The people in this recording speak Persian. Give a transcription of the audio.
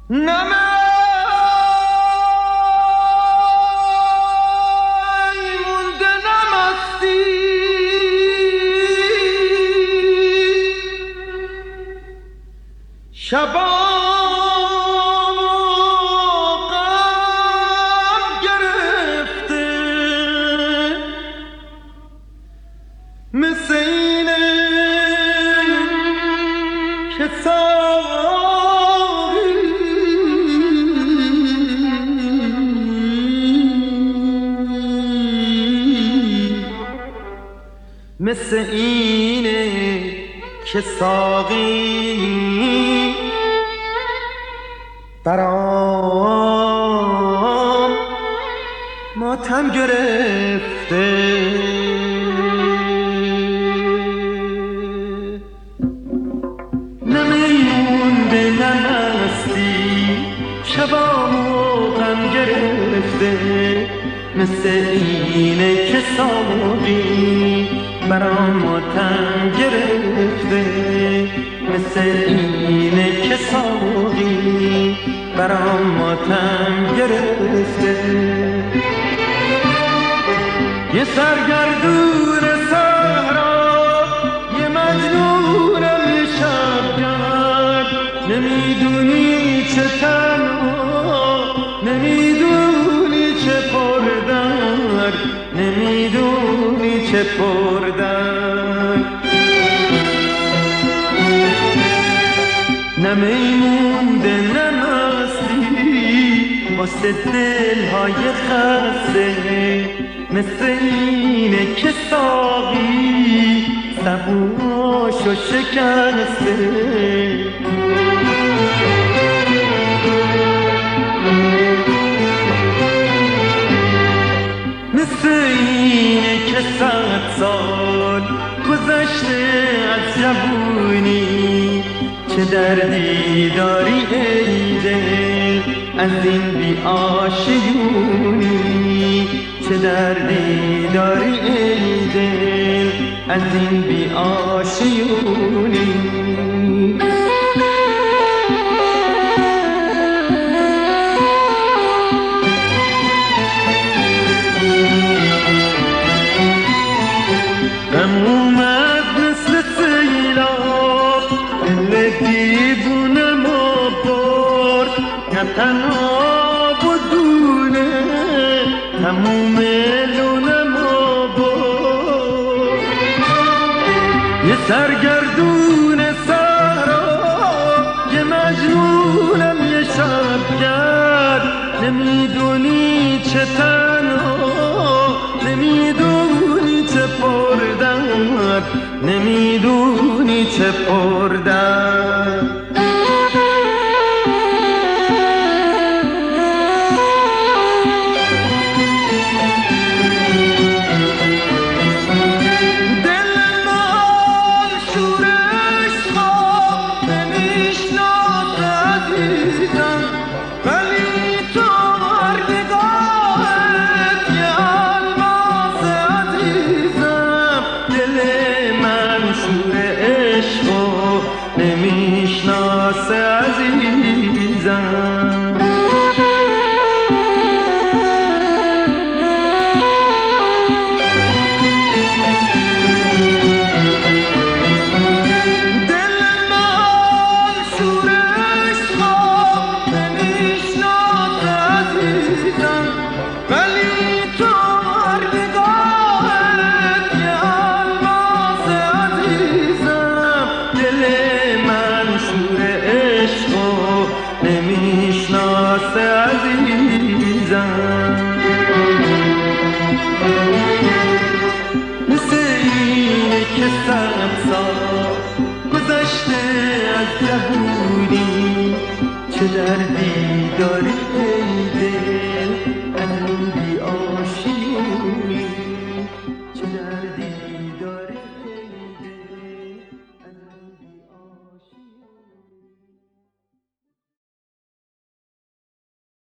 مونده نمستی شبام غم گرفته مثل اینه که مثل اینه که ساقی برام ماتم گرفته نمیمونده نمستی شبامو غم گرفته مثل اینه که ساقی برام ماتم گرفته مثل اینه که ساقی برام ماتم گرفته یه سرگردون صحرا یه مجنونم یه شبگرد نمیدونی چه تنها نمیدونی چه پردر نمیدونی چه پردر نمیمونده نمستی واسه دلهای خسته مثل اینه که ساقی سبوشو شکسته مثل اینه که 100 سال گذشته از جوونی چه دردی داری ای دل از این بی آشیونی چه دردی داری ای دل از این بی آشیونی غم اومد مثل سیلاب دل دیوونمو برد نه تنها بدونه تموم لونمو برد یه سرگردون صحرا یه مجنونم یه شبگرد نمیدونی چه تنها نمیدونی چه پردر نمیدونی چه پردر دل من شورش خواب نمیشناسه عزیزم ولی تو هر نگاهت یه الماس عزیزم دل من شور عشقو نمیشناسه عزیزم مثل اینه که 100 سال گذشته از جوونی چه دردی